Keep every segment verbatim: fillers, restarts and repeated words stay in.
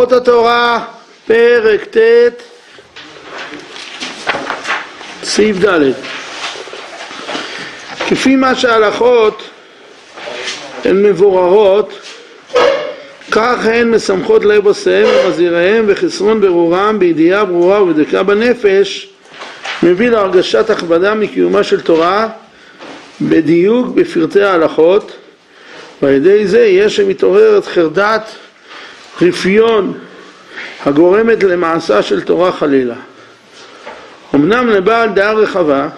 הלכות התורה, פרק ט', סעיף ד'. כפי מה שההלכות הן מבוררות, כך הן משמחות לב עושיהם ומזהיריהם, וחסרון ברורם בידיעה ברורה ובדקה בנפש מביא להרגשת הכבדה מקיומה של תורה בדיוק בפרטי ההלכות, ועל ידי זה יש שמתעוררת חרדת רפיון הגורמת למעשה של תורה חלילה. אמנם לבעל דעה רחבה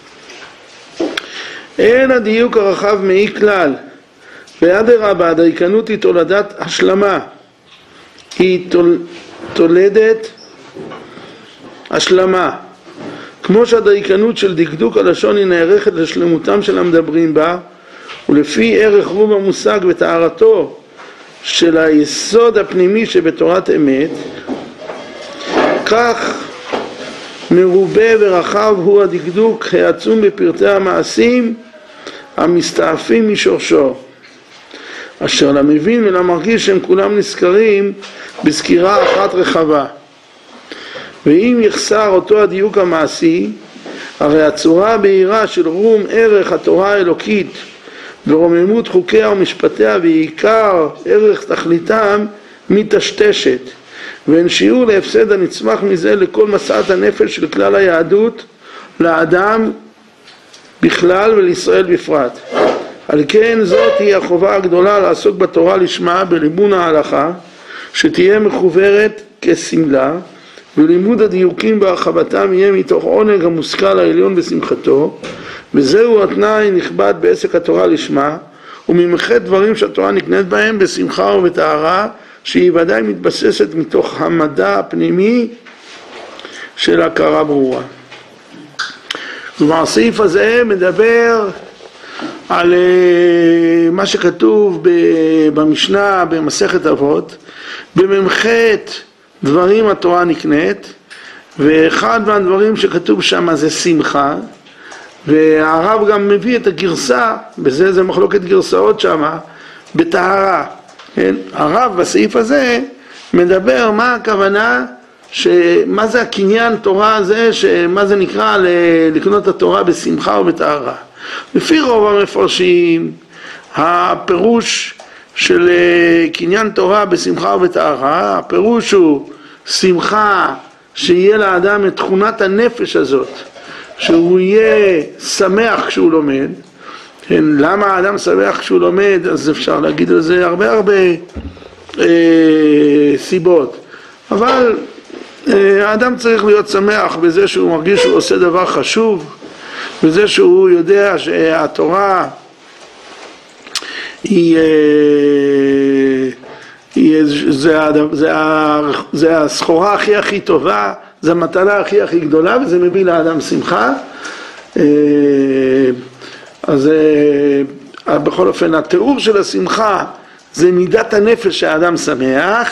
אין הדיוק הרחב מאי כלל, ואדרבה הדייקנות היא תולדת השלמה, היא תול, תולדת השלמה, כמו שהדייקנות של דקדוק הלשון היא נערכת לשלמותם של המדברים בה, ולפי ערך רוב המושג וטהרתו של היסוד הפנימי שבתורת אמת, כך מרובה ורחב הוא הדקדוק העצום בפרטי המעשים המסתעפים משורשו, אשר למבין ולמרגיש שהם כולם נזכרים בסקירה אחת רחבה. ואם יחסר אותו הדיוק המעשי, הרי הצורה הבהירה של רום ערך התורה האלוקית ורוממות חוקיה ומשפטיה ועיקר ערך תכליתם מתשתשת, ואין שיעור להפסד הנצמח מזה לכל מסעת הנפש של כלל היהדות, לאדם בכלל ולישראל בפרט. על כן זאת היא החובה הגדולה לעסוק בתורה לשמה בלימוד ההלכה, שתהיה מחוברת כסמלה, ולימוד הדיוקים בהרחבתם יהיה מתוך עונג המושכל העליון בשמחתו, וזהו התנאי נכבד בעסק התורה לשמה, וממחד דברים שהתורה נקנית בהם בשמחה ובטהרה, שהיא ודאי מתבססת מתוך המדע הפנימי של הכרה ברורה. כלומר, הסעיף הזה מדבר על מה שכתוב במשנה במסכת אבות, בממחת דברים התורה נקנית, ואחד מהדברים שכתוב שם זה שמחה, והרב גם מביא את הגרסה, בזה זה מחלוקת גרסאות שם, בטהרה. כן? הרב בסעיף הזה מדבר מה הכוונה, מה זה הקניין תורה הזה, מה זה נקרא לקנות את התורה בשמחה ובטהרה. לפי רוב המפרשים, הפירוש של קניין תורה בשמחה ובטהרה, הפירוש הוא שמחה שיהיה לאדם את תכונת הנפש הזאת, שהוא יהיה שמח כשהוא לומד. כן, למה האדם שמח כשהוא לומד? אז אפשר להגיד על זה הרבה הרבה אה, סיבות, אבל אה, האדם צריך להיות שמח בזה שהוא מרגיש שהוא עושה דבר חשוב, בזה שהוא יודע שהתורה היא, אה, היא זה, זה, זה הסחורה הכי הכי טובה, זה המתנה הכי הכי גדולה, וזה מביא לאדם שמחה. אה, אז בכל אופן התיאור של השמחה זה מידת הנפש שהאדם שמח,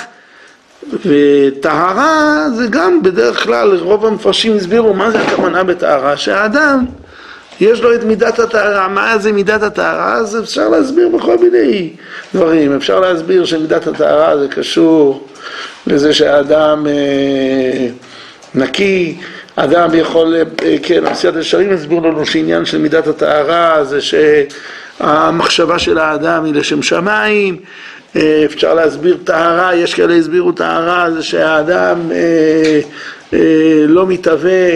וטהרה זה גם בדרך כלל רוב המפרשים הסבירו מה זה הכוונה בטהרה, שהאדם יש לו את מידת הטהרה. מה זה מידת הטהרה? אז אפשר להסביר בכל מיני דברים. אפשר להסביר שמידת הטהרה זה קשור לזה שהאדם אה, נקי, אדם יכול, כן, עשיית ישרים הסביר לנו שעניין של מידת הטהרה זה שהמחשבה של האדם היא לשם שמיים. אפשר להסביר טהרה, יש כאלה הסבירו טהרה זה שהאדם אה, אה, לא מתהווה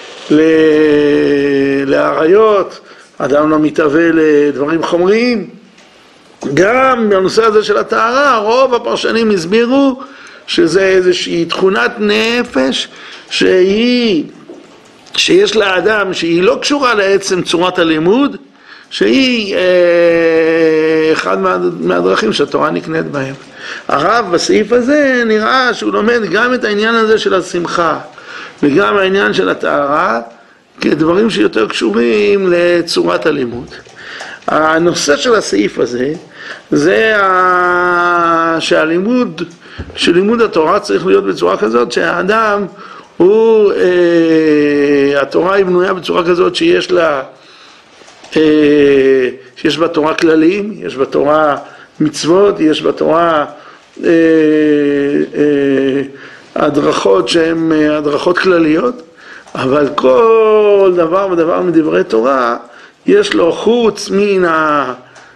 לעריות, אדם לא מתהווה לדברים חומריים. גם בנושא הזה של הטהרה רוב הפרשנים הסבירו שזה איזושהי תכונת נפש שהיא, שיש לאדם, שהיא לא קשורה לעצם צורת הלימוד, שהיא אה, אחד מה, מהדרכים שהתורה נקנית בהם. הרב בסעיף הזה נראה שהוא לומד גם את העניין הזה של השמחה וגם העניין של הטהרה כדברים שיותר קשורים לצורת הלימוד. הנושא של הסעיף הזה זה ה... שהלימוד שלימוד התורה צריך להיות בצורה כזאת שהאדם הוא, אה, התורה היא בנויה בצורה כזאת שיש לה, אה, שיש בתורה כללים, יש בתורה מצוות, יש בתורה אה, אה, הדרכות שהן הדרכות כלליות, אבל כל דבר ודבר מדברי תורה יש לו חוץ מן ה...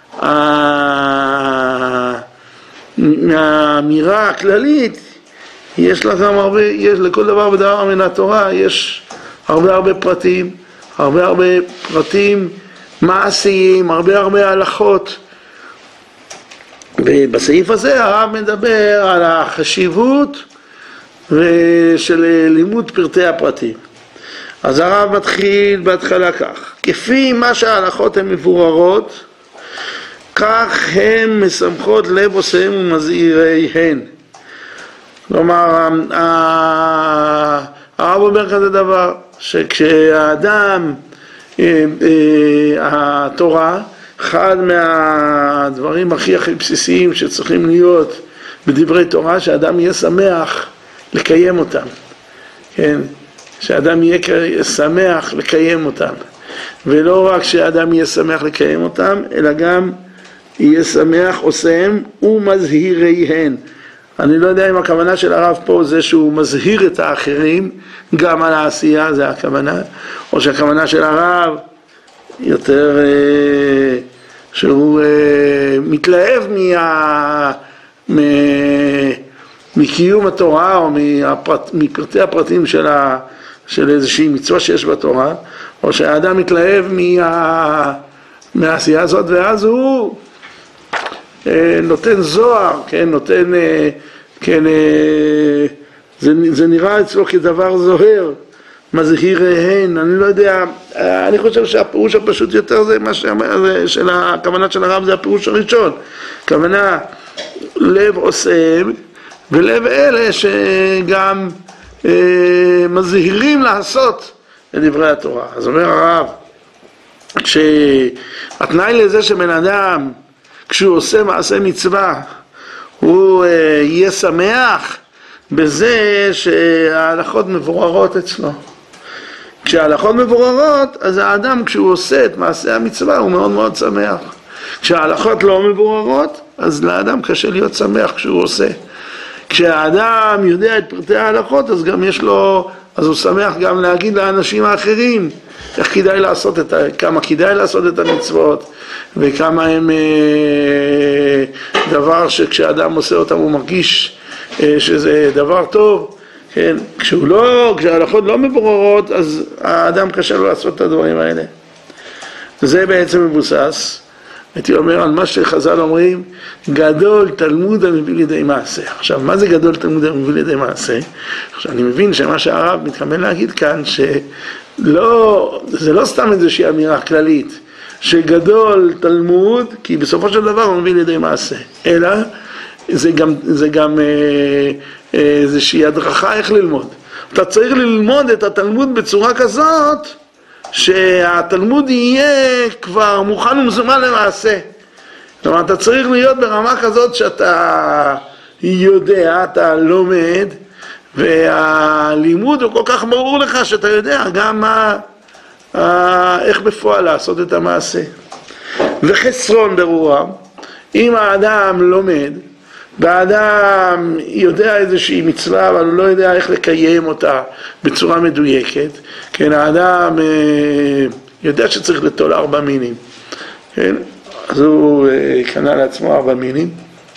מהאמירה הכללית, יש לה גם הרבה, יש לכל דבר ודבר מן התורה, יש הרבה הרבה פרטים, הרבה הרבה פרטים מעשיים, הרבה הרבה הלכות. ובסעיף הזה הרב מדבר על החשיבות של לימוד פרטי הפרטים. אז הרב מתחיל בהתחלה כך: כפי מה שההלכות הן מבוררות, כך הן משמחות לב עושיהם ומזהיריהן. כלומר, הרב אומר כזה דבר, שכשהאדם, התורה, אחד מהדברים הכי הכי בסיסיים שצריכים להיות בדברי תורה, שהאדם יהיה שמח לקיים אותם. כן? שהאדם יהיה שמח לקיים אותם. ולא רק שהאדם יהיה שמח לקיים אותם, אלא גם יהיה שמח עושיהם ומזהיריהן. אני לא יודע אם הכוונה של הרב פה זה שהוא מזהיר את האחרים גם על העשייה, זה הכוונה, או שהכוונה של הרב יותר אה, שהוא אה, מתלהב מה, מ, מקיום התורה או מהפרט, מפרטי הפרטים של, ה, של איזושהי מצווה שיש בתורה, או שהאדם מתלהב מה, מהעשייה הזאת, ואז הוא נותן זוהר, כן, נותן, כן, זה, זה נראה אצלו כדבר זוהר, מזהיריהן. אני לא יודע, אני חושב שהפירוש הפשוט יותר זה מה של הכוונה של הרב, זה הפירוש הראשון, כוונה לב עושיהם ולב אלה שגם אה, מזהירים לעשות את דברי התורה. אז אומר הרב, שהתנאי לזה שבן אדם כשהוא עושה מעשה מצווה הוא יהיה שמח בזה שההלכות מבוררות אצלו. כשההלכות מבוררות, אז האדם כשהוא עושה את מעשה המצווה הוא מאוד מאוד שמח. כשההלכות לא מבוררות, אז לאדם קשה להיות שמח כשהוא עושה. כשהאדם יודע את פרטי ההלכות, אז גם יש לו, אז הוא שמח גם להגיד לאנשים האחרים איך כדאי לעשות את, כמה כדאי לעשות את המצוות, וכמה הם דבר שכשאדם עושה אותם הוא מרגיש שזה דבר טוב. כן, כשהוא לא, כשההלכות לא מבוררות, אז האדם קשה לו לעשות את הדברים האלה. זה בעצם מבוסס, הייתי אומר, על מה שחז"ל אומרים, גדול תלמוד המביא לידי מעשה. עכשיו, מה זה גדול תלמוד המביא לידי מעשה? עכשיו, אני מבין שמה שהרב מתכוון להגיד כאן, שלא, זה לא סתם איזושהי אמירה כללית, שגדול תלמוד, כי בסופו של דבר הוא מביא לידי מעשה, אלא זה גם, זה גם אה, אה, איזושהי הדרכה איך ללמוד. אתה צריך ללמוד את התלמוד בצורה כזאת, שהתלמוד יהיה כבר מוכן ומזומן למעשה. זאת אומרת, אתה צריך להיות ברמה כזאת שאתה יודע, אתה לומד, והלימוד הוא כל כך ברור לך שאתה יודע גם מה, איך בפועל לעשות את המעשה. וחסרון ברורה, אם האדם לומד, והאדם יודע איזושהי מצווה, אבל הוא לא יודע איך לקיים אותה בצורה מדויקת, כן, האדם אה, יודע שצריך לטול ארבע מינים, כן, אז הוא אה, קנה לעצמו ארבע מינים,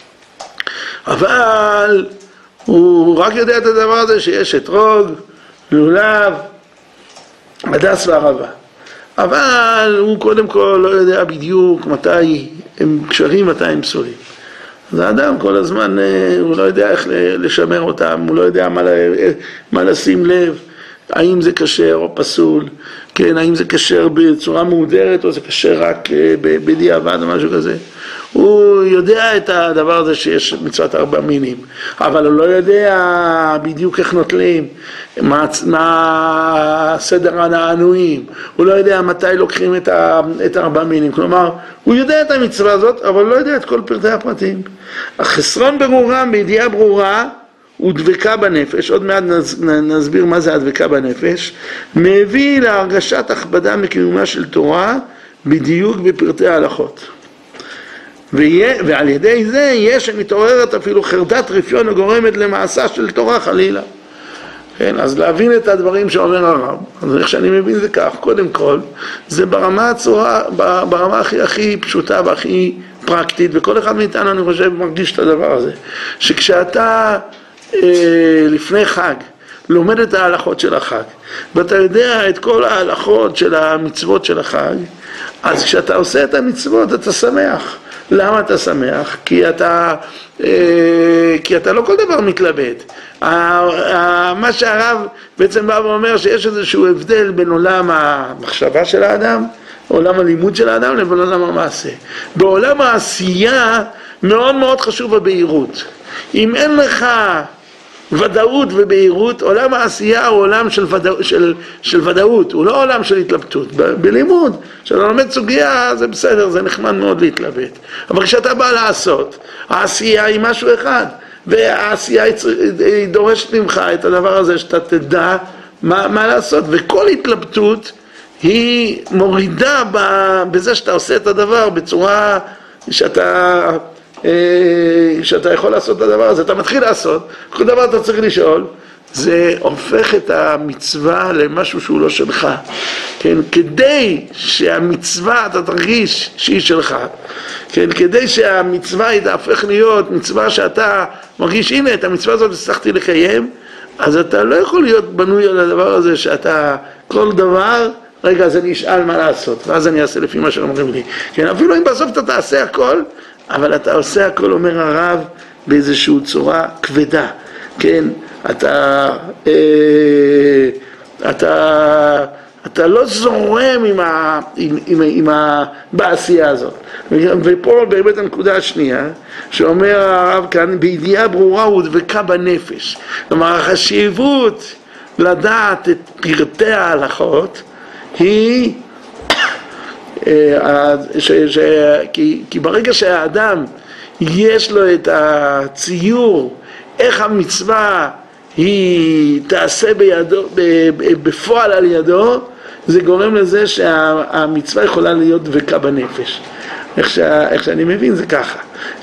אבל הוא רק יודע את הדבר הזה שיש אתרוג, לולב, הדס וערבה, אבל הוא קודם כל לא יודע בדיוק מתי הם קשרים, מתי הם פסולים. אז האדם כל הזמן, הוא לא יודע איך לשמר אותם, הוא לא יודע מה, מה לשים לב, האם זה כשר או פסול, כן, האם זה כשר בצורה מהודרת או זה כשר רק בדיעבד או משהו כזה. הוא יודע את הדבר הזה שיש מצוות ארבע מינים, אבל הוא לא יודע בדיוק איך נוטלים, מה, מה סדר הנענועים, הוא לא יודע מתי לוקחים את, ה, את ארבע מינים, כלומר, הוא יודע את המצווה הזאת, אבל לא יודע את כל פרטי הפרטים. החסרון ברורם, בידיעה ברורה, הוא דבקה בנפש, עוד מעט נסביר מה זה הדבקה בנפש, מביא להרגשת הכבדה מקיומה של תורה, בדיוק בפרטי ההלכות. ועל ידי זה יש שמתעוררת אפילו חרדת רפיון הגורמת למעשה של תורה חלילה. כן, אז להבין את הדברים שאומר הרב, אז איך שאני מבין זה כך, קודם כל, זה ברמה הצורה, ברמה הכי הכי פשוטה והכי פרקטית, וכל אחד מאיתנו אני חושב מרגיש את הדבר הזה, שכשאתה אה, לפני חג, לומד את ההלכות של החג, ואתה יודע את כל ההלכות של המצוות של החג, אז כשאתה עושה את המצוות אתה שמח. למה אתה שמח? כי אתה, אה, כי אתה לא כל דבר מתלבט. מה שהרב בעצם בא ואומר שיש איזשהו הבדל בין עולם המחשבה של האדם, עולם הלימוד של האדם, לבין עולם המעשה. בעולם העשייה מאוד מאוד חשוב הבהירות. אם אין לך ודאות ובהירות, עולם העשייה הוא עולם של, ודא, של, של ודאות, הוא לא עולם של התלבטות. ב, בלימוד, כשאתה לומד סוגיה זה בסדר, זה נחמד מאוד להתלבט. אבל כשאתה בא לעשות, העשייה היא משהו אחד, והעשייה היא דורשת ממך את הדבר הזה שאתה תדע מה, מה לעשות, וכל התלבטות היא מורידה בזה שאתה עושה את הדבר בצורה שאתה, שאתה יכול לעשות את הדבר הזה, אתה מתחיל לעשות, כל דבר אתה צריך לשאול, זה הופך את המצווה למשהו שהוא לא שלך, כן? כדי שהמצווה אתה תרגיש שהיא שלך, כן? כדי שהמצווה היא תהפך להיות מצווה שאתה מרגיש, הנה את המצווה הזאת הצלחתי לקיים, אז אתה לא יכול להיות בנוי על הדבר הזה שאתה כל דבר, רגע אז אני אשאל מה לעשות, ואז אני אעשה לפי מה שאומרים לי, כן? אפילו אם בסוף אתה תעשה הכל, אבל אתה עושה הכל, אומר הרב, באיזושהי צורה כבדה, כן? אתה, אה, אתה, אתה לא זורם עם ה, עם, עם, עם ה, בעשייה הזאת. ופה באמת הנקודה השנייה, שאומר הרב כאן, בידיעה ברורה ודבקה בנפש. כלומר, החשיבות לדעת את פרטי ההלכות, היא, ש, ש, כי, כי ברגע שהאדם יש לו את הציור, איך המצווה היא תעשה בידו, בפועל על ידו, זה גורם לזה שהמצווה יכולה להיות דבקה בנפש. איך, שה, איך שאני מבין זה ככה,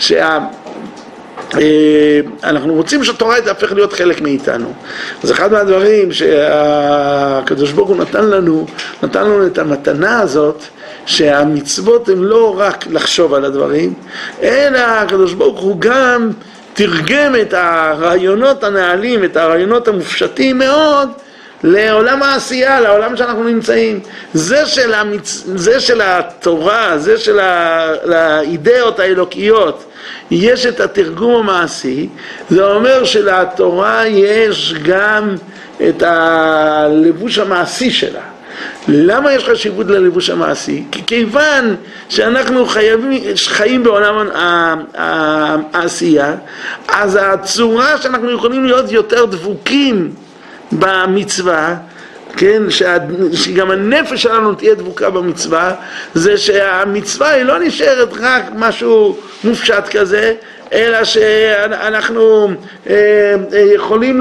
שאנחנו רוצים שהתורה תהפך להיות חלק מאיתנו. אז אחד מהדברים שהקדוש ברוך הוא נתן לנו, נתן לנו את המתנה הזאת, שהמצוות הן לא רק לחשוב על הדברים, אלא הקדוש ברוך הוא גם תרגם את הרעיונות הנעלים, את הרעיונות המופשטים מאוד, לעולם העשייה, לעולם שאנחנו נמצאים. זה של, המצ... זה של התורה, זה של האידאות האלוקיות, יש את התרגום המעשי, זה אומר שלתורה יש גם את הלבוש המעשי שלה. למה יש חשיבות ללבוש המעשי? כי כיוון שאנחנו חייבים, חיים בעולם העשייה, אז הצורה שאנחנו יכולים להיות יותר דבוקים במצווה, כן, שגם הנפש שלנו תהיה דבוקה במצווה, זה שהמצווה היא לא נשארת רק משהו מופשט כזה, אלא שאנחנו יכולים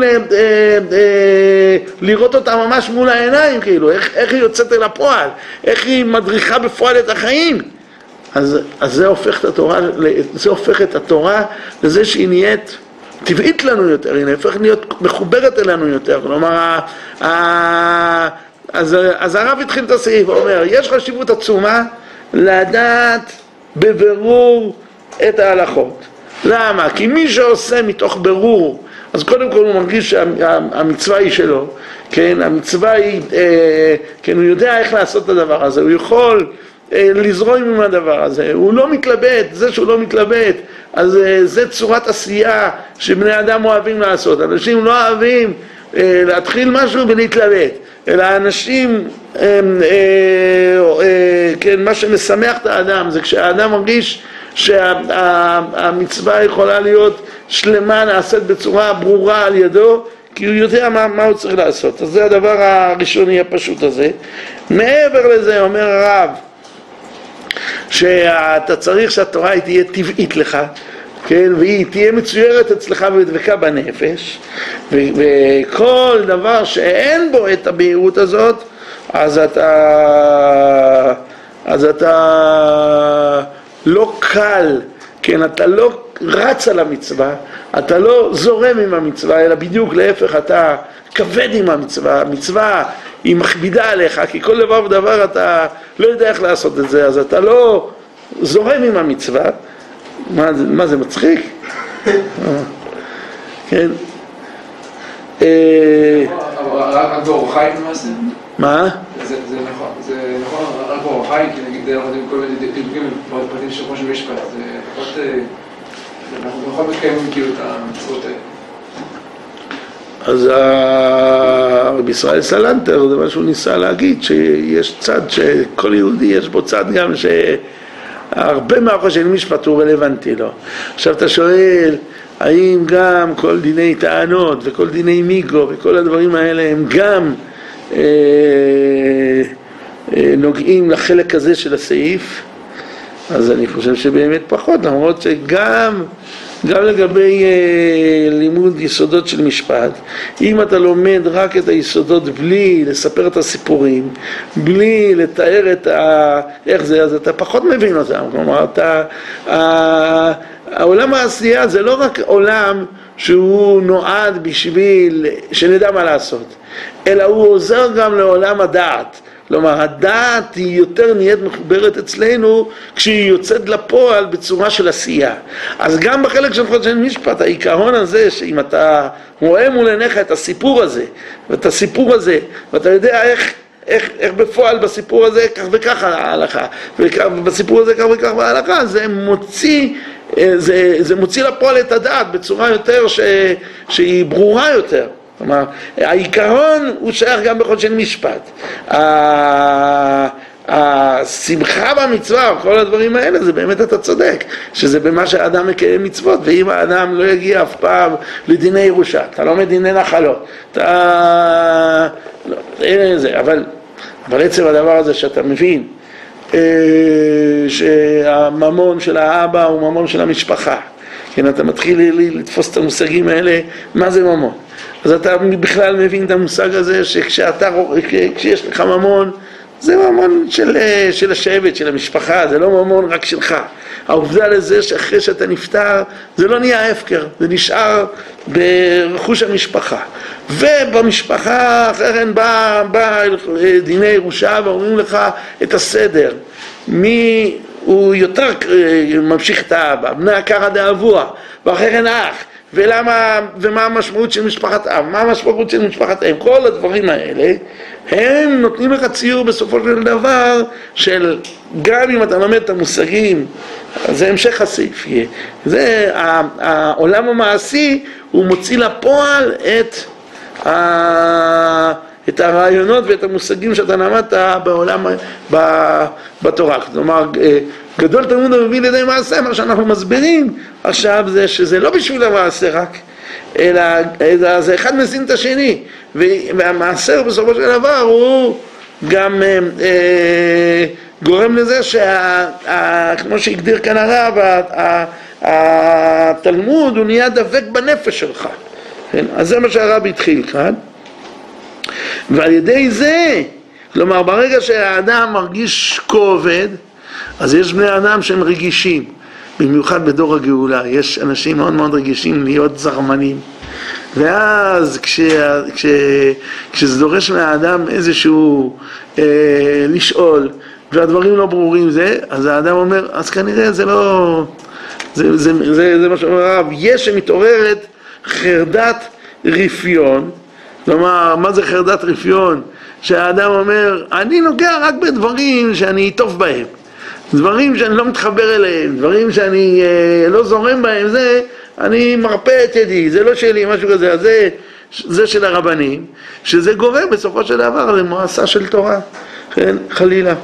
לראות אותה ממש מול העיניים, כאילו, איך, איך היא יוצאת אל הפועל, איך היא מדריכה בפועל את החיים. אז, אז זה הופך את התורה, זה הופך את התורה לזה שהיא נהיית טבעית לנו יותר, היא הופכת להיות מחוברת אלינו יותר. כלומר, אז, אז הרב התחיל את הסעיף, הוא אומר, יש חשיבות עצומה לדעת בבירור את ההלכות. למה? כי מי שעושה מתוך ברור, אז קודם כל הוא מרגיש שהמצווה היא שלו, כן? המצווה היא, כן, הוא יודע איך לעשות את הדבר הזה, הוא יכול לזרום עם הדבר הזה, הוא לא מתלבט, זה שהוא לא מתלבט, אז זה צורת עשייה שבני אדם אוהבים לעשות. אנשים לא אוהבים להתחיל משהו ולהתלבט, אלא אנשים, כן, מה שמשמח את האדם זה כשהאדם מרגיש שהמצווה יכולה להיות שלמה, נעשית בצורה ברורה על ידו, כי הוא יודע מה, מה הוא צריך לעשות. אז זה הדבר הראשוני הפשוט הזה. מעבר לזה אומר הרב, שאתה צריך שהתורה היא תהיה טבעית לך, כן, והיא תהיה מצוירת אצלך ודבקה בנפש, וכל דבר שאין בו את הבהירות הזאת, אז אתה, אז אתה לא קל כן, אתה לא רץ על המצווה, אתה לא זורם עם המצווה, אלא בדיוק להפך, אתה כבד עם המצווה, המצווה היא מכבידה עליך, כי כל דבר ודבר אתה לא יודע איך לעשות את זה, אז אתה לא זורם עם המצווה. מה, מה זה מצחיק? כן. רק באור חי למעשה? מה? זה נכון, זה נכון, רק באור חי, כי נגיד אנחנו יודעים כל מיני דילוגים פרטים של ראש המשפט, זה פחות, אנחנו בכל מקיים כאילו את המצוות האלה. אז רבי ישראל סלנטר, זה מה שהוא ניסה להגיד, שיש צד, שכל יהודי יש בו צד גם שהרבה מהראש של משפט הוא רלוונטי לו. עכשיו אתה שואל, האם גם כל דיני טענות וכל דיני מיגו וכל הדברים האלה הם גם אה, אה, נוגעים לחלק הזה של הסעיף? אז אני חושב שבאמת פחות, למרות שגם גם לגבי אה, לימוד יסודות של משפט, אם אתה לומד רק את היסודות בלי לספר את הסיפורים, בלי לתאר את ה... איך זה, אז אתה פחות מבין אותם. כלומר, אתה... ה... העולם העשייה זה לא רק עולם שהוא נועד בשביל שנדע מה לעשות, אלא הוא עוזר גם לעולם הדעת. כלומר, הדעת היא יותר נהיית מחוברת אצלנו כשהיא יוצאת לפועל בצורה של עשייה. אז גם בחלק של חודשי משפט, העיקרון הזה, שאם אתה רואה מול עיניך את הסיפור הזה, ואת הסיפור הזה, ואתה יודע איך, איך, איך בפועל בסיפור הזה כך וכך ההלכה, ובסיפור הזה כך וכך ההלכה, זה מוציא, זה, זה מוציא לפועל את הדעת בצורה יותר ש, שהיא ברורה יותר. כלומר, העיקרון הוא שייך גם בחודשי משפט. השמחה במצווה, כל הדברים האלה, זה באמת אתה צודק, שזה במה שהאדם מקיים מצוות, ואם האדם לא יגיע אף פעם לדיני ירושה, אתה לא מדיני נחלות, אתה... לא, אין זה, אבל, אבל עצם הדבר הזה שאתה מבין, שהממון של האבא הוא ממון של המשפחה, כן, אתה מתחיל לתפוס את המושגים האלה, מה זה ממון? אז אתה בכלל מבין את המושג הזה שכשאתה, כשיש לך ממון, זה ממון של, של השבט, של המשפחה, זה לא ממון רק שלך. העובדה לזה שאחרי שאתה נפטר, זה לא נהיה הפקר, זה נשאר ברכוש המשפחה. ובמשפחה אחרי בא, בא דיני ירושה ואומרים לך את הסדר. מי הוא יותר ממשיך את האבא, בני הקרא דאבוה, ואחרי כן אח. ולמה, ומה המשמעות של משפחת אב, מה המשמעות של משפחת אם, כל הדברים האלה, הם נותנים לך ציור בסופו של דבר, של גם אם אתה לומד את המושגים, זה המשך הסעיף, זה העולם המעשי, הוא מוציא לפועל את, את הרעיונות ואת המושגים שאתה למדת בעולם, בתורה, כלומר, גדול תלמוד המביא לידי מעשה, מה שאנחנו מסבירים עכשיו זה שזה לא בשביל המעשה רק, אלא, אלא זה אחד מזין את השני, והמעשה בסופו של דבר הוא גם אה, אה, גורם לזה שכמו שהגדיר כאן הרב, התלמוד הוא נהיה דבק בנפש שלך, כן? אז זה מה שהרב התחיל כאן, ועל ידי זה, כלומר ברגע שהאדם מרגיש כובד, אז יש בני אדם שהם רגישים, במיוחד בדור הגאולה, יש אנשים מאוד מאוד רגישים להיות זרמנים, ואז כש, כש, כשזה דורש מהאדם איזשהו אה, לשאול, והדברים לא ברורים זה, אז האדם אומר, אז כנראה זה לא, זה, זה, זה, זה מה שאומר הרב, יש שמתעוררת חרדת רפיון, כלומר, מה זה חרדת רפיון? שהאדם אומר, אני נוגע רק בדברים שאני טוב בהם, דברים שאני לא מתחבר אליהם, דברים שאני אה, לא זורם בהם, זה, אני מרפא את ידי, זה לא שלי, משהו כזה, זה, זה של הרבנים, שזה גורם בסופו של דבר למועסה של תורה, כן, חלילה.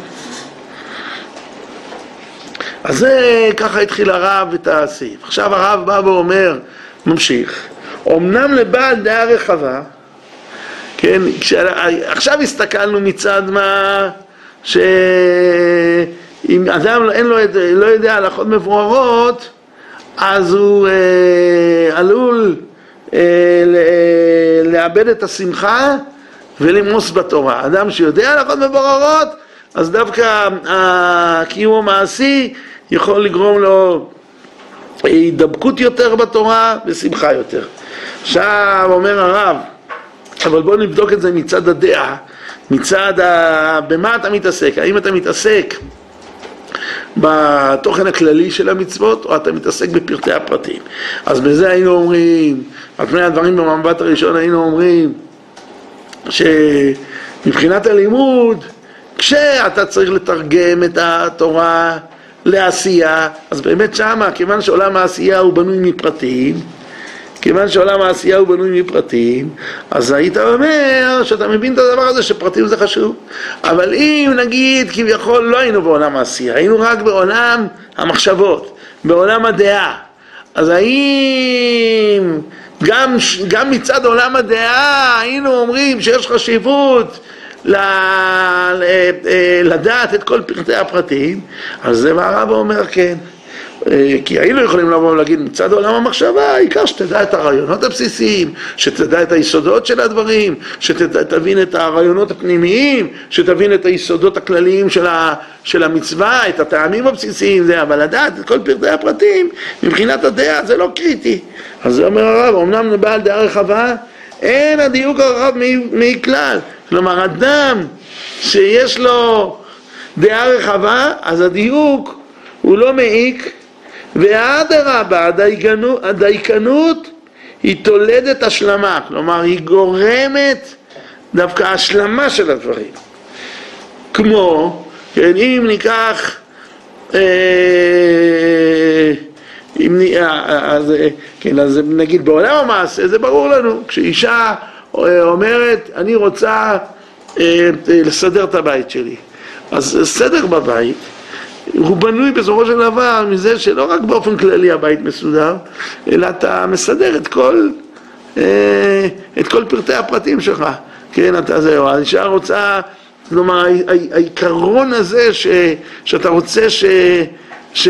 אז זה, ככה התחיל הרב את הסעיף. עכשיו הרב בא ואומר, ממשיך, אמנם לבעל דעה רחבה, כן, עכשיו הסתכלנו מצד מה, ש... אם אדם אין לו, לא יודע הלכות מבוארות, אז הוא אה, עלול אה, לאבד את השמחה ולמוס בתורה. אדם שיודע הלכות מבוארות, אז דווקא הקיום המעשי יכול לגרום לו הידבקות יותר בתורה ושמחה יותר. עכשיו אומר הרב, אבל בואו נבדוק את זה מצד הדעה, מצד ה... במה אתה מתעסק? האם אתה מתעסק בתוכן הכללי של המצוות, או אתה מתעסק בפרטי הפרטים? אז בזה היינו אומרים, על פני הדברים במבט הראשון היינו אומרים, שמבחינת הלימוד, כשאתה צריך לתרגם את התורה לעשייה, אז באמת שמה, כיוון שעולם העשייה הוא בנוי מפרטים, כיוון שעולם העשייה הוא בנוי מפרטים, אז היית אומר שאתה מבין את הדבר הזה שפרטים זה חשוב. אבל אם נגיד כביכול לא היינו בעולם העשייה, היינו רק בעולם המחשבות, בעולם הדעה, אז האם גם, גם מצד עולם הדעה היינו אומרים שיש חשיבות לדעת את כל פרטי הפרטים? אז זה מה הרב אומר כן. כי היינו יכולים לבוא ולהגיד מצד עולם המחשבה, העיקר שתדע את הרעיונות הבסיסיים, שתדע את היסודות של הדברים, שתבין את הרעיונות הפנימיים, שתבין את היסודות הכלליים של, ה, של המצווה, את הטעמים הבסיסיים, זה, אבל לדעת את כל פרטי הפרטים, מבחינת הדעה זה לא קריטי. אז זה אומר הרב, אמנם לבעל דעה רחבה, אין הדיוק הרחב מכלל. כלומר, אדם שיש לו דעה רחבה, אז הדיוק הוא לא מעיק, והאדרבה, הדייקנות, הדייקנות היא תולדת השלמה, כלומר היא גורמת דווקא השלמה של הדברים. כמו, כן, אם ניקח, אה, אם, אז, כן, אז נגיד בעולם המעשה, זה ברור לנו, כשאישה אומרת, אני רוצה אה, לסדר את הבית שלי, אז סדר בבית, הוא בנוי בסופו של דבר מזה שלא רק באופן כללי הבית מסודר, אלא אתה מסדר את כל, את כל פרטי הפרטים שלך. כן, אתה זהו, האישה רוצה, כלומר, העיקרון הזה ש, שאתה רוצה ש, ש,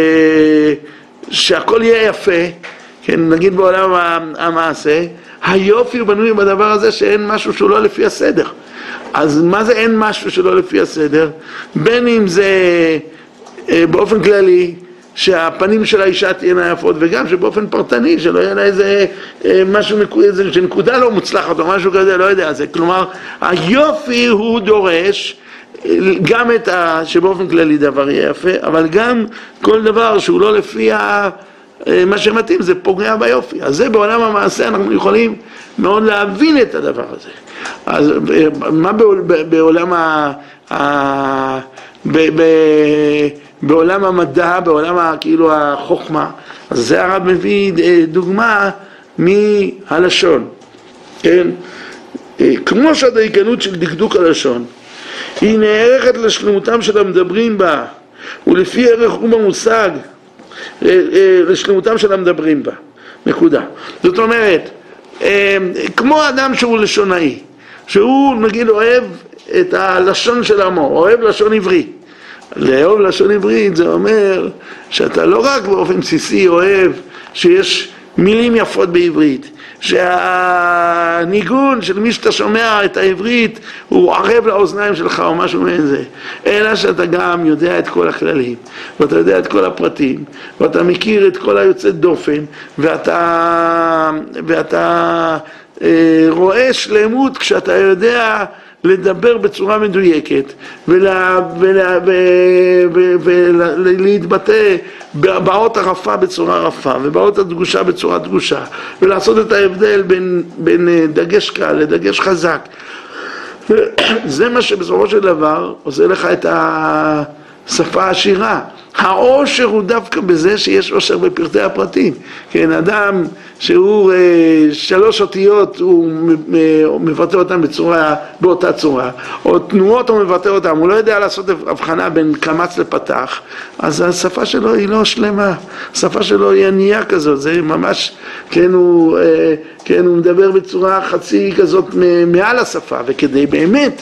שהכל יהיה יפה, כן, נגיד בעולם המעשה, היופי הוא בנוי בדבר הזה שאין משהו שהוא לא לפי הסדר. אז מה זה אין משהו שלא לפי הסדר? בין אם זה באופן כללי שהפנים של האישה תהיינה יפות, וגם שבאופן פרטני שלא יהיה לה איזה משהו, איזה נקודה לא מוצלחת או משהו כזה, לא יודע. זה כלומר היופי הוא דורש גם את ה... שבאופן כללי דבר יהיה יפה, אבל גם כל דבר שהוא לא לפי ה... מה שמתאים זה פוגע ביופי. אז זה בעולם המעשה אנחנו יכולים מאוד להבין את הדבר הזה. אז מה בעולם ה... ה... ב... ב... בעולם המדע, בעולם ה... כאילו החוכמה, אז זה הרב מביא דוגמה מהלשון, כן? כמו שהדייקנות של דקדוק הלשון היא נערכת לשלמותם של המדברים בה, ולפי ערך חום המושג לשלמותם של המדברים בה, נקודה. זאת אומרת, כמו אדם שהוא לשונאי, שהוא נגיד אוהב את הלשון של עמו, אוהב לשון עברי. לאהוב לשון עברית זה אומר שאתה לא רק באופן בסיסי אוהב שיש מילים יפות בעברית, שהניגון של מי שאתה שומע את העברית הוא ערב לאוזניים שלך או משהו מזה, אלא שאתה גם יודע את כל הכללים, ואתה יודע את כל הפרטים, ואתה מכיר את כל היוצא דופן, ואתה, ואתה אה, רואה שלמות כשאתה יודע לדבר בצורה מדויקת ולה, ולה, ולהתבטא באות הרפה בצורה רפה ובאות הדגושה בצורה דגושה, ולעשות את ההבדל בין, בין דגש קל לדגש חזק. זה מה שבסופו של דבר עושה לך את השפה העשירה. העושר הוא דווקא בזה שיש עושר בפרטי הפרטים. כן, אדם שהוא שלוש אותיות הוא מבטא אותם בצורה, באותה צורה, או תנועות הוא מבטא אותם, הוא לא יודע לעשות הבחנה בין קמץ לפתח, אז השפה שלו היא לא שלמה, השפה שלו היא ענייה כזאת, זה ממש, כן, הוא, כן, הוא מדבר בצורה חצי כזאת מעל השפה, וכדי באמת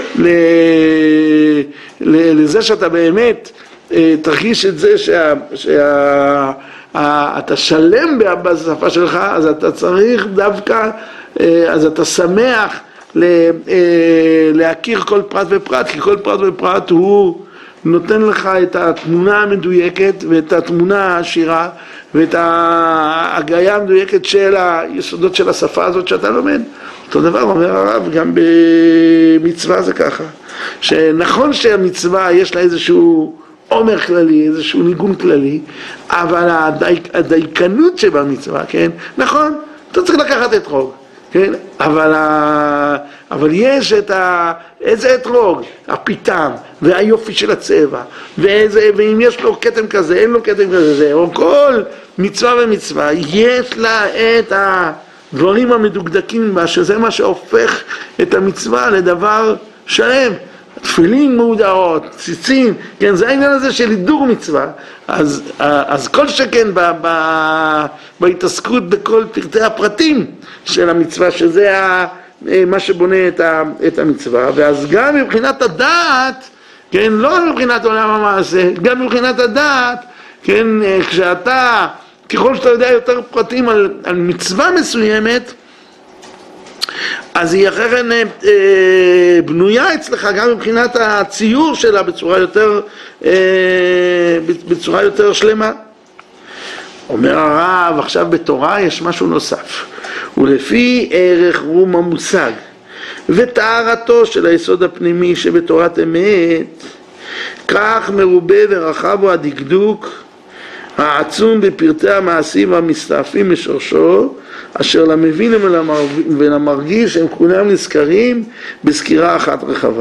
לזה שאתה באמת תרגיש את זה שה, שה, אתה שלם בשפה שלך, אז אתה צריך דווקא, אז אתה שמח להכיר כל פרט ופרט, כי כל פרט ופרט הוא, נותן לך את התמונה המדויקת ואת התמונה העשירה ואת ההגייה המדויקת של היסודות של השפה הזאת שאתה לומד. אותו דבר אומר הרב, גם במצווה זה ככה, שנכון שהמצווה יש לה איזשהו עומר כללי, איזשהו ניגון כללי, אבל הדיק, הדייקנות שבמצווה, כן, נכון, אתה צריך לקחת אתרוג, כן, אבל, ה, אבל יש את ה, איזה אתרוג, הפיתם והיופי של הצבע, ואיזה, ואם יש לו כתם כזה, אין לו כתם כזה, או כל מצווה ומצווה, יש לה את הדברים המדוקדקים בה, שזה מה שהופך את המצווה לדבר שלם. תפילין מהודרות, ציצים, כן, זה העניין הזה של הידור מצווה. אז, אז כל שכן ב, ב, בהתעסקות בכל פרטי הפרטים של המצווה, שזה ה, מה שבונה את, ה, את המצווה, ואז גם מבחינת הדעת, כן, לא מבחינת עולם המעשה, גם מבחינת הדעת, כן, כשאתה, ככל שאתה יודע יותר פרטים על, על מצווה מסוימת, אז היא אחרת אה, בנויה אצלך גם מבחינת הציור שלה בצורה יותר, אה, בצורה יותר שלמה. אומר הרב, עכשיו בתורה יש משהו נוסף, ולפי ערך רום המושג וטהרתו של היסוד הפנימי שבתורת אמת, כך מרובה ורחב הוא הדקדוק העצום בפרטי המעשים והמסתעפים משורשו, אשר למבין ולמרגיש הם כולם נזכרים בסקירה אחת רחבה.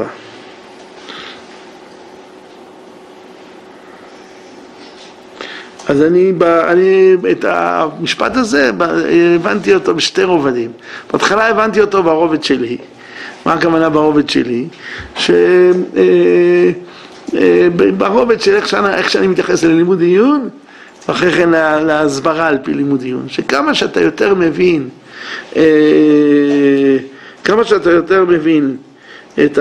אז אני, אני את המשפט הזה הבנתי אותו בשתי רובדים. בהתחלה הבנתי אותו ברובד שלי. מה הכוונה ברובד שלי? שברובד של איך שאני, איך שאני מתייחס ללימוד עיון, אחרי כן להסברה על פי לימוד עיון, שכמה שאתה יותר מבין, כמה שאתה יותר מבין את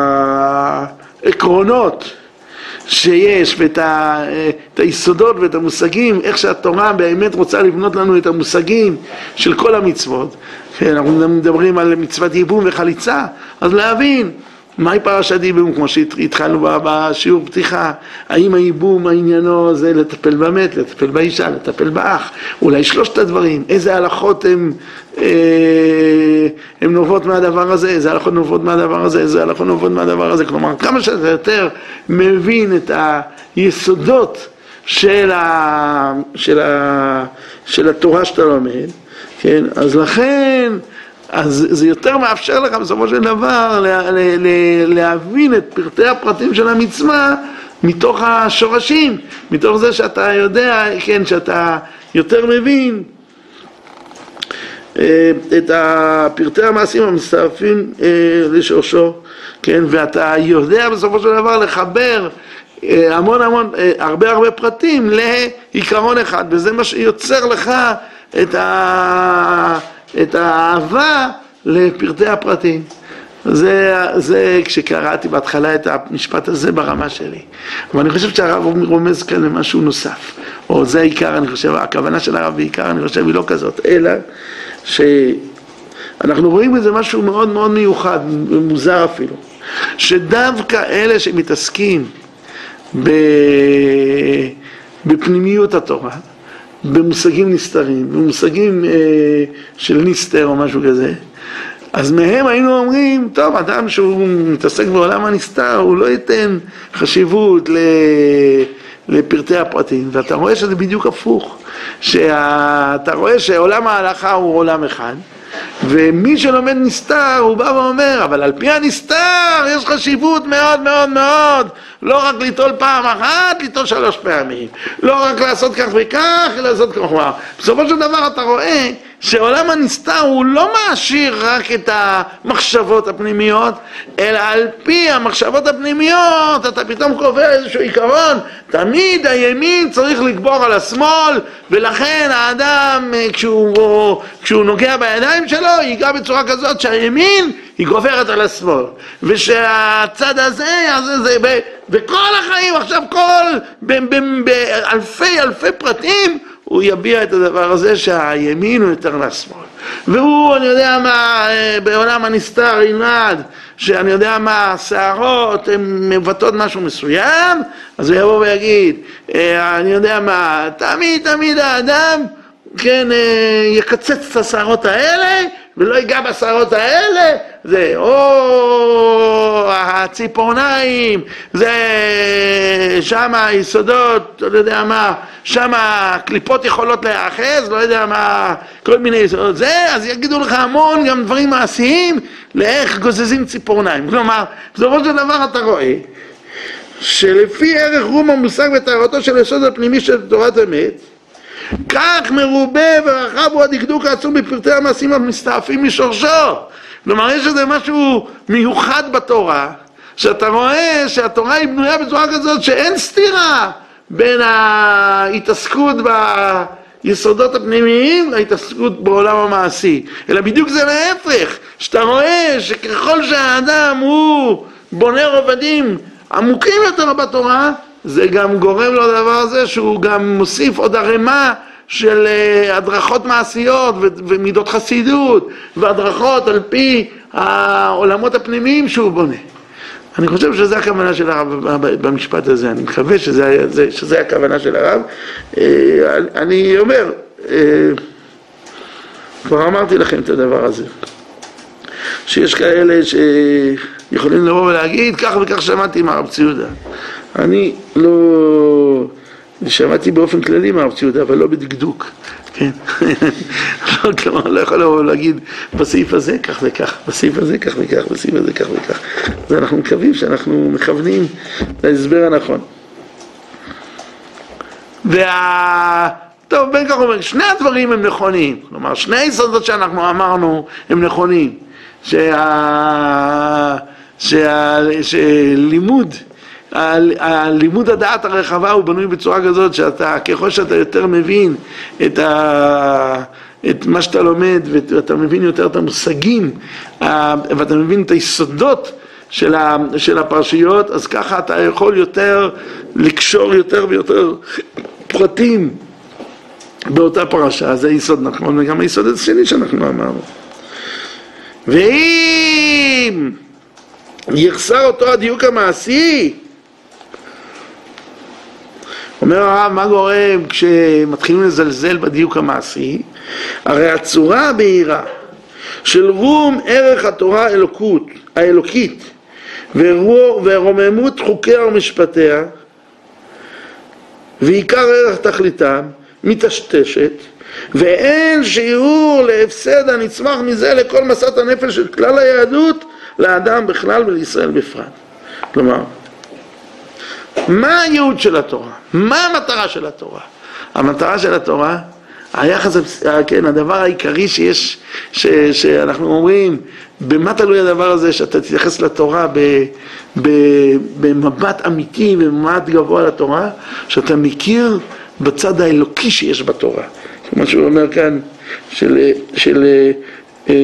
העקרונות שיש ואת היסודות ואת המושגים, איך שהתורה באמת רוצה לבנות לנו את המושגים של כל המצוות, אנחנו מדברים על מצוות ייבום וחליצה, אז להבין מהי פרשת ייבום, כמו שהתחלנו בשיעור פתיחה, האם הייבום העניינו זה לטפל במת, לטפל באישה, לטפל באח, אולי שלושת הדברים, איזה הלכות הם, אה, הם נובעות מהדבר הזה, איזה הלכות נובעות מהדבר הזה, איזה הלכות נובעות מהדבר הזה, כלומר כמה שאתה יותר מבין את היסודות של, ה, של, ה, של התורה שאתה לומד, כן? אז לכן אז זה יותר מאפשר לך בסופו של דבר לה, לה, לה, להבין את פרטי הפרטים של המצווה מתוך השורשים, מתוך זה שאתה יודע, כן, שאתה יותר מבין את פרטי המעשים המצטרפים לשורשו, כן, ואתה יודע בסופו של דבר לחבר המון המון, הרבה הרבה פרטים לעיקרון אחד, וזה מה שיוצר לך את ה... את האהבה לפרטי הפרטים. זה, זה כשקראתי בהתחלה את המשפט הזה ברמה שלי. אבל אני חושב שהרב רומז כאן למשהו נוסף. או זה העיקר, אני חושב, הכוונה של הרב בעיקר, אני חושב, היא לא כזאת. אלא שאנחנו רואים בזה משהו מאוד מאוד מיוחד, מוזר אפילו. שדווקא אלה שמתעסקים בפנימיות התורה, במושגים נסתרים, במושגים אה, של נסתר או משהו כזה, אז מהם היינו אומרים, טוב, אדם שהוא מתעסק בעולם הנסתר, הוא לא ייתן חשיבות ל... לפרטי הפרטים, ואתה רואה שזה בדיוק הפוך, שאתה רואה שעולם ההלכה הוא עולם אחד, ומי שלומד נסתר הוא בא ואומר, אבל על פי הנסתר יש חשיבות מאוד מאוד מאוד, לא רק ליטול פעם אחת, ליטול שלוש פעמים, לא רק לעשות כך וכך, אלא לעשות כך וכך. בסופו של דבר אתה רואה שעולם הנסתר הוא לא מעשיר רק את המחשבות הפנימיות, אלא על פי המחשבות הפנימיות אתה פתאום קובע איזשהו עיקרון, תמיד הימין צריך לגבור על השמאל, ולכן האדם כשהוא, כשהוא נוגע בידיים שלו ייגע בצורה כזאת שהימין היא גוברת על השמאל, ושהצד הזה, הזה זה, וכל החיים עכשיו כל, באלפי אלפי פרטים הוא יביע את הדבר הזה שהימין הוא יותר לשמאל. והוא, אני יודע מה, בעולם הנסתר ילמד, שאני יודע מה, השערות הן מבטאות משהו מסוים, אז הוא יבוא ויגיד, אני יודע מה, תמיד תמיד האדם, כן, יקצץ את השערות האלה, ולא ייגע בשערות האלה, זה או הציפורניים, זה שם היסודות, לא יודע מה, שם הקליפות יכולות להאחז, לא יודע מה, כל מיני יסודות, זה, אז יגידו לך המון גם דברים מעשיים, לאיך גוזזים ציפורניים. כלומר, בסופו של דבר אתה רואה, שלפי ערך רום המושג וטהרתו של היסוד הפנימי של תורת אמת, כך מרובה ורחב הוא הדקדוק העצום בפרטי המעשים המסתעפים משורשו. כלומר, יש איזה משהו מיוחד בתורה, שאתה רואה שהתורה היא בנויה בצורה כזאת שאין סתירה בין ההתעסקות ביסודות הפנימיים להתעסקות בעולם המעשי, אלא בדיוק זה להפך, שאתה רואה שככל שהאדם הוא בונה רובדים עמוקים יותר בתורה, זה גם גורם לו לדבר הזה שהוא גם מוסיף עוד הרמה של הדרכות מעשיות ומידות חסידות והדרכות על פי העולמות הפנימיים שהוא בונה. אני חושב שזה הכוונה של הרב במשפט הזה, אני מקווה שזה, שזה הכוונה של הרב. אני אומר, כבר אמרתי לכם את הדבר הזה, שיש כאלה שיכולים לבוא ולהגיד כך וכך שמעתי מהרב ציודה. אני לא שמעתי באופן כללי מהרב ציודה, אבל לא בדקדוק, כן? לא, כלומר, לא יכול לבוא להגיד בסעיף הזה כך וכך, בסעיף הזה כך וכך, בסעיף הזה כך וכך. אז אנחנו מקווים שאנחנו מכוונים להסבר הנכון. וה... טוב, בין כך אומר, שני הדברים הם נכונים, כלומר, שני היסודות שאנחנו אמרנו הם נכונים, שה... שה... שלימוד, הלימוד הדעת הרחבה הוא בנוי בצורה כזאת שאתה, ככל שאתה יותר מבין את, ה, את מה שאתה לומד ואתה מבין יותר את המושגים ואתה מבין את היסודות של, ה, של הפרשיות, אז ככה אתה יכול יותר לקשור יותר ויותר פרטים באותה פרשה. זה היסוד נכון, וגם היסוד השני שאנחנו אמרנו. ואם יחסר אותו הדיוק המעשי, אומר הרב, מה גורם כשמתחילים לזלזל בדיוק המעשי? הרי הצורה הבהירה של רום ערך התורה האלוקות, האלוקית ורוממות חוקיה ומשפטיה ועיקר ערך תכליתם מתשתשת, ואין שיעור להפסד הנצמח מזה לכל מסעת הנפש של כלל היהדות לאדם בכלל ולישראל בפרט. כלומר, מה הייעוד של התורה? מה המטרה של התורה? המטרה של התורה, היחס, כן, הדבר העיקרי שיש, ש, שאנחנו אומרים, במה תלוי הדבר הזה שאתה תתייחס לתורה ב, ב, במבט אמיתי ובמבט גבוה לתורה, שאתה מכיר בצד האלוקי שיש בתורה. כמו שהוא אומר כאן, של, של אה,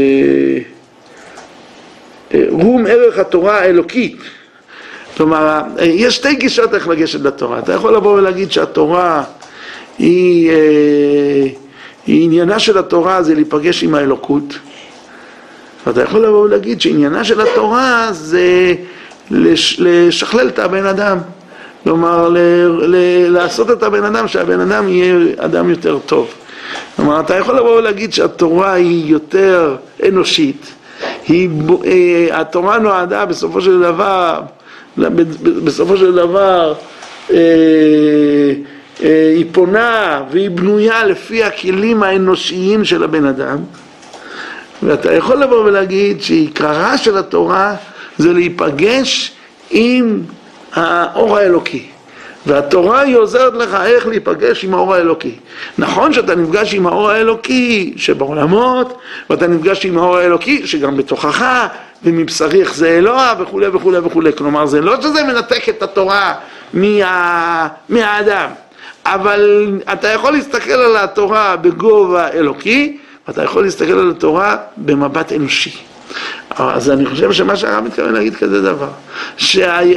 אה, רום ערך התורה האלוקית. כלומר, יש שתי גישות איך לגשת לתורה. אתה יכול לבוא ולהגיד שהתורה היא, היא עניינה של התורה זה להיפגש עם האלוקות. ואתה יכול לבוא ולהגיד שעניינה של התורה זה לש, לשכלל את הבן אדם. כלומר, ל, ל, לעשות את הבן אדם, שהבן אדם יהיה אדם יותר טוב. כלומר, אתה יכול לבוא ולהגיד שהתורה היא יותר אנושית. היא, התורה נועדה בסופו של דבר, בסופו של דבר אה, אה, היא פונה והיא בנויה לפי הכלים האנושיים של הבן אדם, ואתה יכול לבוא ולהגיד שעיקרה של התורה זה להיפגש עם האור האלוקי, והתורה היא עוזרת לך איך להיפגש עם האור האלוקי. נכון שאתה נפגש עם האור האלוקי שבעולמות, ואתה נפגש עם האור האלוקי שגם בתוכך, ומבשריך זה אלוה וכו' וכו' וכו'. כלומר, זה לא שזה מנתק את התורה מה, מהאדם, אבל אתה יכול להסתכל על התורה בגובה אלוקי, ואתה יכול להסתכל על התורה במבט אנושי. אז אני חושב שמה שהרב מתכוון להגיד כזה דבר,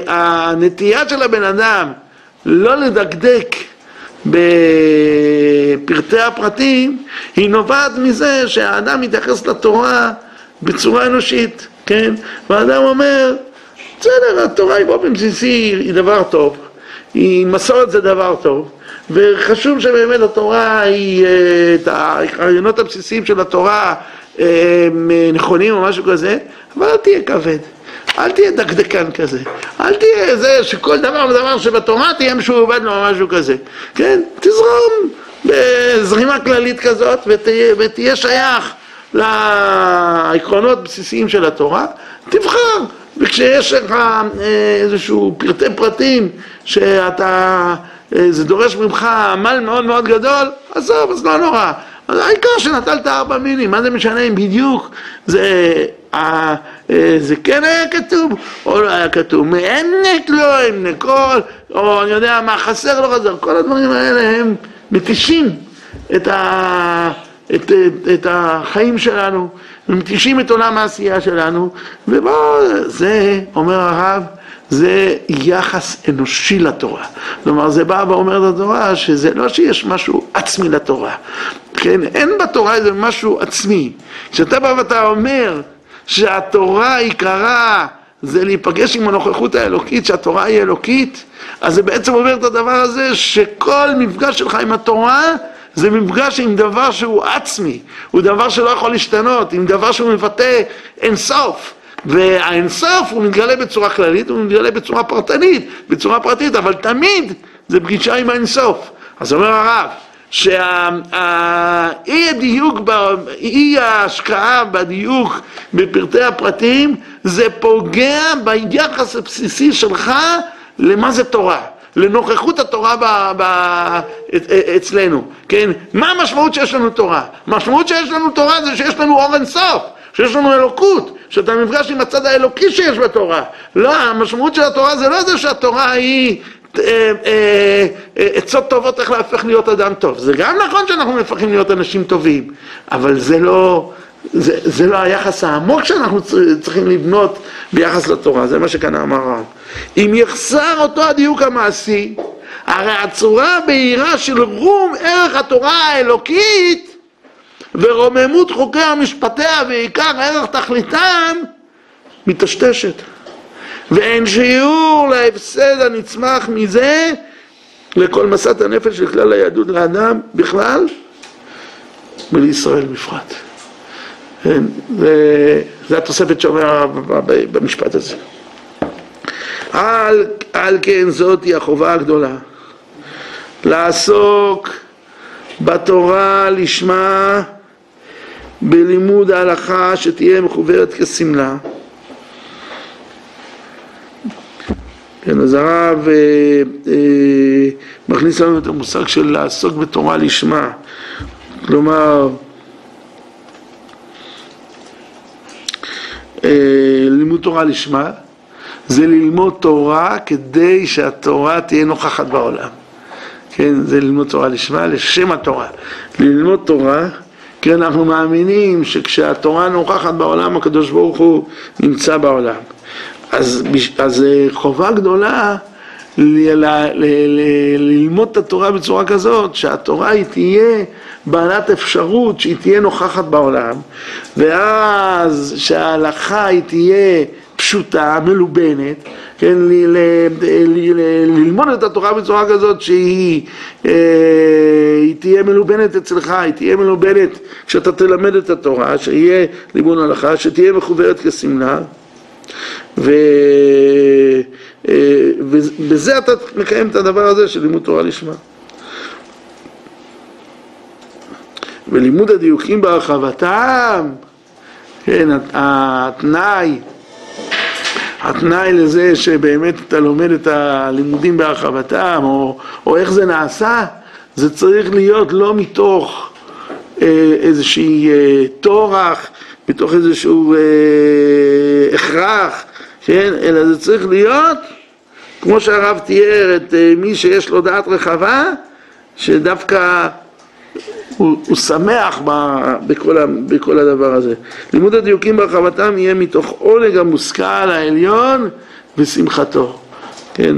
שהנטייה של הבן אדם לא לדקדק בפרטי הפרטים, היא נובעת מזה שהאדם מתייחס לתורה בצורה אנושית, כן? והאדם אומר, בסדר, התורה היא באופן בסיסי, היא דבר טוב, היא מסורת זה דבר טוב, וחשוב שבאמת התורה היא, את הרעיונות הבסיסיים של התורה הם נכונים או משהו כזה, אבל אל תהיה כבד, אל תהיה דקדקן כזה, אל תהיה זה שכל דבר ודבר שבתורה תהיה משועבד לו או משהו כזה, כן? תזרום בזרימה כללית כזאת ותהיה, ותהיה שייך לעקרונות בסיסיים של התורה, תבחר, וכשיש לך איזשהו פרטי פרטים שאתה, זה דורש ממך עמל מאוד מאוד גדול, אז טוב, אז לא נורא. אז העיקר שנטלת ארבע מינים, מה זה משנה אם בדיוק זה, זה כן היה כתוב או לא היה כתוב, מענק לא, הם נקול, או אני יודע מה חסר לא חסר, כל הדברים האלה הם מתישים את ה... את, את, את החיים שלנו, ומתישים את עולם העשייה שלנו, ובוא, זה, אומר הרב, זה יחס אנושי לתורה. כלומר, זה בא ואומר לתורה שזה לא שיש משהו עצמי לתורה. כן? אין בתורה איזה משהו עצמי. כשאתה בא ואתה אומר שהתורה עיקרה זה להיפגש עם הנוכחות האלוקית, שהתורה היא אלוקית, אז זה בעצם אומר את הדבר הזה שכל מפגש שלך עם התורה זה מפגש עם דבר שהוא עצמי, הוא דבר שלא יכול להשתנות, עם דבר שהוא מבטא אינסוף, והאינסוף הוא מתגלה בצורה כללית, הוא מתגלה בצורה פרטנית, בצורה פרטית, אבל תמיד זה פגישה עם האינסוף. אז אומר הרב, שהאי הדיוק, אי ההשקעה בדיוק בפרטי הפרטים, זה פוגע ביחס הבסיסי שלך למה זה תורה. לנוכחות התורה ב, ב, אצלנו, כן? מה המשמעות שיש לנו תורה? המשמעות שיש לנו תורה זה שיש לנו אור אינסוף, שיש לנו אלוקות, שאתה מפגש עם הצד האלוקי שיש בתורה. לא, המשמעות של התורה זה לא זה שהתורה היא עצות טובות איך להפך להיות אדם טוב. זה גם נכון שאנחנו מפכים להיות אנשים טובים, אבל זה לא, זה, זה לא היחס העמוק שאנחנו צריכים לבנות ביחס לתורה, זה מה שכאן אמר הרב. אם יחסר אותו הדיוק המעשי, הרי הצורה בהירה של רום ערך התורה האלוקית ורוממות חוקי המשפטיה ועיקר ערך תכליתם מתשתשת, ואין שיעור להפסד הנצמח מזה לכל מסעת הנפש של כלל היהדות לאדם בכלל ולישראל בפרט. זה התוספת שאומר במשפט הזה. על, על כן זאת היא החובה הגדולה, לעסוק בתורה לשמה, בלימוד ההלכה שתהיה מחוברת כסמלה. כן, אז הרב אה, אה, מכניס לנו את המושג של לעסוק בתורה לשמה, כלומר אה, לימוד תורה לשמה זה ללמוד תורה כדי שהתורה תהיה נוכחת בעולם. כן, זה ללמוד תורה לשמה, לשם התורה. ללמוד תורה, כי אנחנו מאמינים שכשהתורה נוכחת בעולם, הקדוש ברוך הוא נמצא בעולם. אז, אז חובה גדולה ל, ל, ל, ל, ללמוד את התורה בצורה כזאת, שהתורה היא תהיה בעלת אפשרות, שהיא תהיה נוכחת בעולם, ואז שההלכה היא תהיה פשוטה, מלובנת, כן, ל, ל, ל, ל, ללמוד את התורה בצורה כזאת שהיא אה, היא תהיה מלובנת אצלך, היא תהיה מלובנת כשאתה תלמד את התורה, שיהיה לימוד הלכה, שתהיה מחוברת כסמלה, ו, אה, ובזה אתה מקיים את הדבר הזה של לימוד תורה לשמה. ולימוד הדיוקים בהרחבתם, כן, התנאי התנאי לזה שבאמת אתה לומד את הלימודים בהרחבתם, או, או איך זה נעשה, זה צריך להיות לא מתוך אה, איזושהי אה, תורח, מתוך איזשהו אה, הכרח, כן? אלא זה צריך להיות, כמו שהרב תיאר, את אה, מי שיש לו דעת רחבה, שדווקא הוא, הוא שמח ב, בכל, ה, בכל הדבר הזה. לימוד הדיוקים בהרחבתם יהיה מתוך עונג המושכל העליון ושמחתו. כן?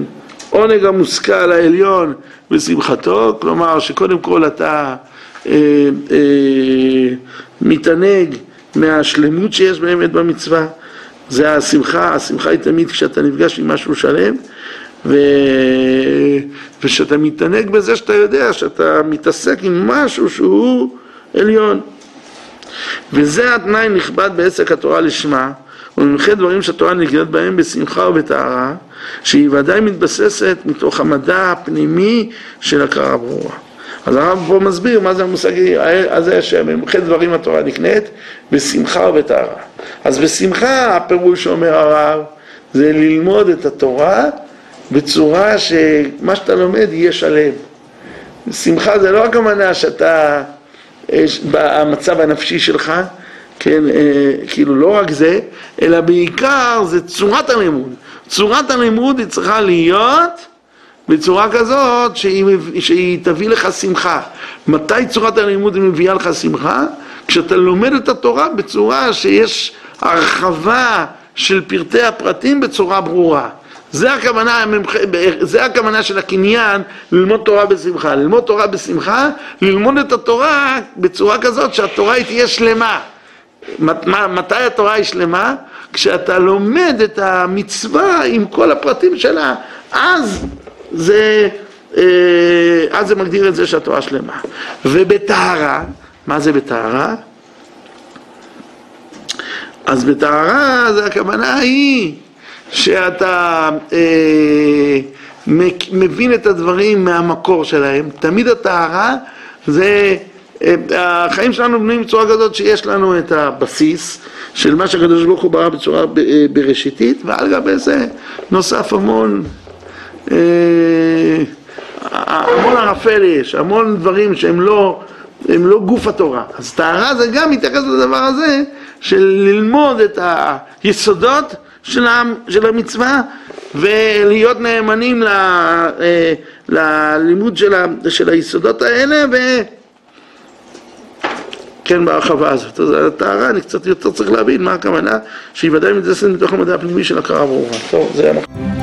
עונג המושכל העליון בשמחתו, כלומר שקודם כל אתה אה, אה, מתענג מהשלמות שיש באמת במצווה, זה השמחה, השמחה היא תמיד כשאתה נפגש עם משהו שלם, ו... ושאתה מתענג בזה שאתה יודע שאתה מתעסק עם משהו שהוא עליון. וזה התנאי נכבד בעסק התורה לשמה, וממחד דברים שהתורה נגלת בהם בשמחה ובטהרה, שהיא ודאי מתבססת מתוך המדע הפנימי של הכרה ברורה. אז הרב פה מסביר מה זה המושג הזה שממחד דברים התורה נקנית בשמחה ובטהרה. אז בשמחה הפירוש שאומר הרב זה ללמוד את התורה בצורה שמה שאתה לומד יהיה שלם. שמחה זה לא רק המנה שאתה, במצב הנפשי שלך, כן, כאילו לא רק זה, אלא בעיקר זה צורת הלימוד. צורת הלימוד היא צריכה להיות בצורה כזאת שהיא, שהיא תביא לך שמחה. מתי צורת הלימוד היא מביאה לך שמחה? כשאתה לומד את התורה בצורה שיש הרחבה של פרטי הפרטים בצורה ברורה. זה הכוונה, זה הכוונה של הקניין, ללמוד תורה בשמחה. ללמוד תורה בשמחה, ללמוד את התורה בצורה כזאת שהתורה היא תהיה שלמה. מתי התורה היא שלמה? כשאתה לומד את המצווה עם כל הפרטים שלה, אז זה, אז זה מגדיר את זה שהתורה שלמה. ובטהרה, מה זה בטהרה? אז בטהרה זה הכוונה היא שאתה אה, מבין את הדברים מהמקור שלהם. תמיד הטהרה זה, אה, החיים שלנו בנויים בצורה כזאת שיש לנו את הבסיס של מה שהקדוש ברוך הוא ברא בצורה בראשיתית, ועל גבי זה נוסף המון אה, המון ערפל יש, המון דברים שהם לא, הם לא גוף התורה. אז טהרה זה גם מתייחס לדבר הזה של ללמוד את היסודות של המצווה ולהיות נאמנים ללימוד של היסודות האלה, וכן בהרחבה הזאת. אז הטהרה אני קצת יותר צריך להבין מה הכוונה שהיא ודאי מתייחסת מתוך המדע הפנימי של הכרה ברורה. טוב, זה אנחנו